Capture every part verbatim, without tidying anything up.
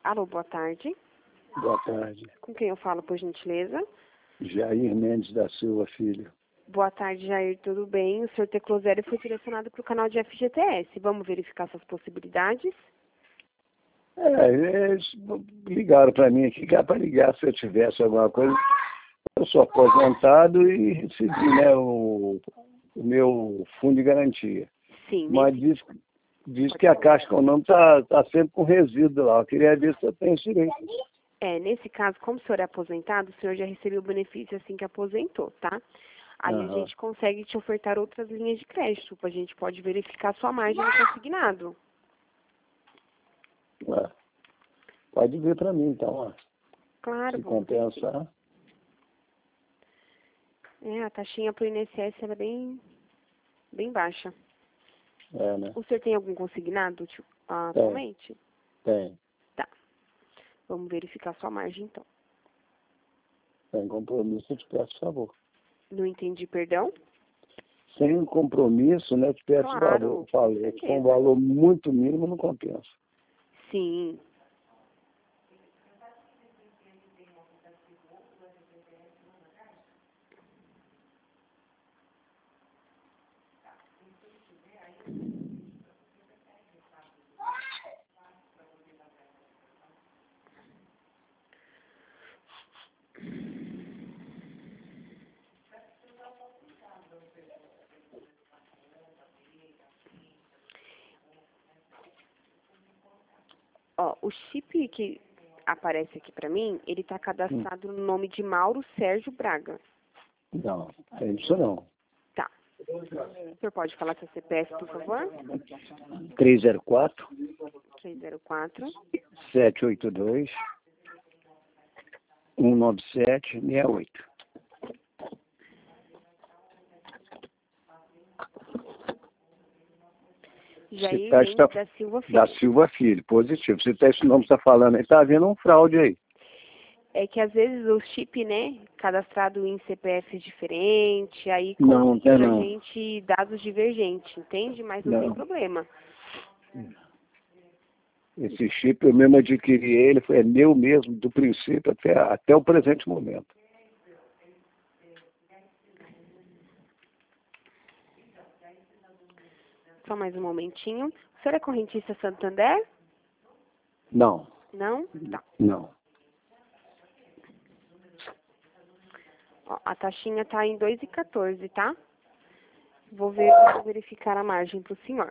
Alô, boa tarde. Boa tarde. Com quem eu falo, por gentileza? Jair Mendes da Silva, filho. Boa tarde, Jair, tudo bem? O senhor Teclosério foi direcionado para o canal de F G T S. Vamos verificar suas possibilidades? É, eles ligaram para mim aqui, que era para ligar se eu tivesse alguma coisa. Eu sou aposentado e recebi, né, o, o meu fundo de garantia. Sim. Mas Nesse... diz, diz que a Caixa Econômica está tá sempre com resíduo lá. Eu queria ver se eu tenho direito. É, nesse caso, como o senhor é aposentado, o senhor já recebeu o benefício assim que aposentou, tá? Aí Uhum. a gente consegue te ofertar outras linhas de crédito, a gente pode verificar sua margem no consignado. Ué, pode vir para mim, então, ó. Claro, Se vamos ver aqui. compensar. É, a taxinha para o I N S S era bem, bem baixa. É, né? O senhor tem algum consignado tipo, atualmente? Tem. Tá. Vamos verificar sua margem, então. Sem compromisso, eu te peço favor. Não entendi, perdão? Sem compromisso, né, eu te peço Claro, valor. Eu falei, com se for um certeza. valor muito mínimo, não compensa. Sim. Ó, o chip que aparece aqui pra mim, ele tá cadastrado no nome de Mauro Sérgio Braga. Não, é isso não. Tá. O senhor pode falar seu C P F, por favor? três zero quatro, três zero quatro, sete oito dois, um nove sete seis oito. Jair Tá, Mendes está, da Silva Filho. da Silva Filho, positivo. Você tá, esse nome está falando aí, tá havendo um fraude aí. É que às vezes o chip, né, cadastrado em C P F diferente, aí Não, conta tem pra não. gente dados divergentes, entende? Mas não, não tem problema. Esse chip eu mesmo adquiri ele, foi é meu mesmo, do princípio até, até o presente momento. Só mais um momentinho. O senhor é correntista Santander? Não, Não? Tá. não. Ó, a taxinha tá em dois e quatorze, tá? Vou ver, vou verificar a margem pro senhor.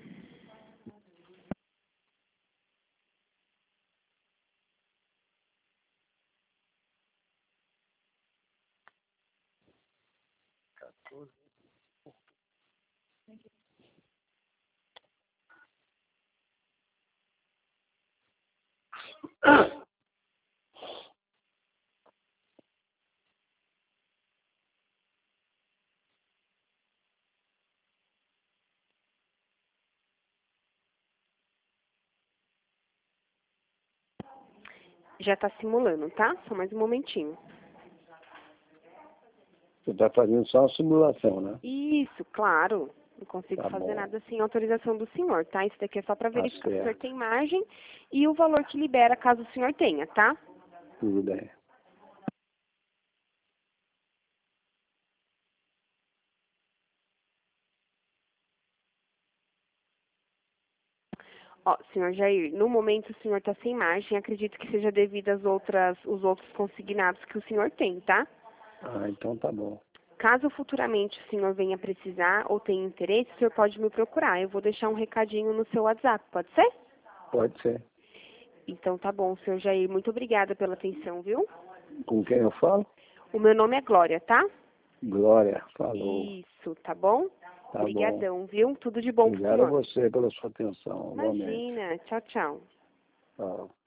Já tá simulando, tá? Só mais um momentinho. Você está fazendo só uma simulação, né? Isso, claro. Não consigo Tá fazer bom. nada sem autorização do senhor, tá? Isso daqui é só para Tá verificar se o senhor certo. tem margem e o valor que libera caso o senhor tenha, tá? Tudo bem. Ó, senhor Jair, no momento o senhor está sem margem, acredito que seja devido às outras, os outros consignados que o senhor tem, tá? Ah, então tá bom. Caso futuramente o senhor venha precisar ou tenha interesse, o senhor pode me procurar. Eu vou deixar um recadinho no seu WhatsApp, pode ser? Pode ser. Então tá bom, senhor Jair. Muito obrigada pela atenção, viu? Com quem eu falo? O meu nome é Glória, tá? Glória, falou. Isso, tá bom? Tá bom. Obrigadão, viu? Tudo de bom pro Obrigado a senhor. você pela sua atenção, igualmente. Imagina. Tchau, tchau. Tchau.